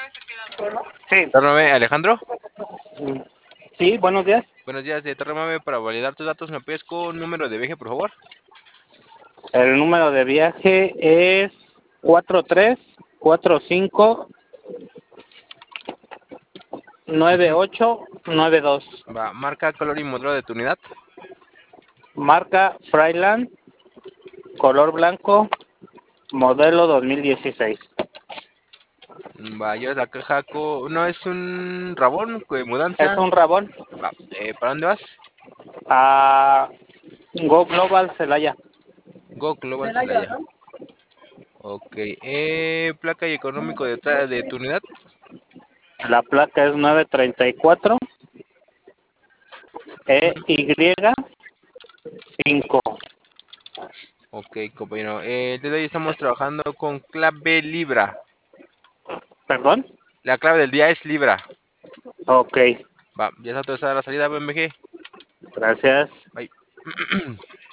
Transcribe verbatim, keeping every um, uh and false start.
Sí, Torre nueve, Alejandro. sí, buenos días. Buenos días, de Torre nueve. Para validar tus datos, ¿me pides con número de viaje, por favor? El número de viaje es cuatro tres cuatro cinco nueve ocho nueve dos. Va, marca, color y modelo de tu unidad. Marca Freiland, color blanco, modelo dos mil dieciséis. Va, llevas la caja con... No, es un rabón de Es mudanza. un Rabón Va, eh, ¿para dónde vas? a Go Global Celaya. Go Global Celaya. Ok, eh, placa y económico detrás de tu unidad. La placa es nueve treinta y cuatro E Y cinco. Ok, compañero. Eh, el día de hoy estamos trabajando con clave Libra. ¿Perdón? La clave del día es Libra. Ok, Va, ya está autorizada la salida, B M G. gracias. Bye.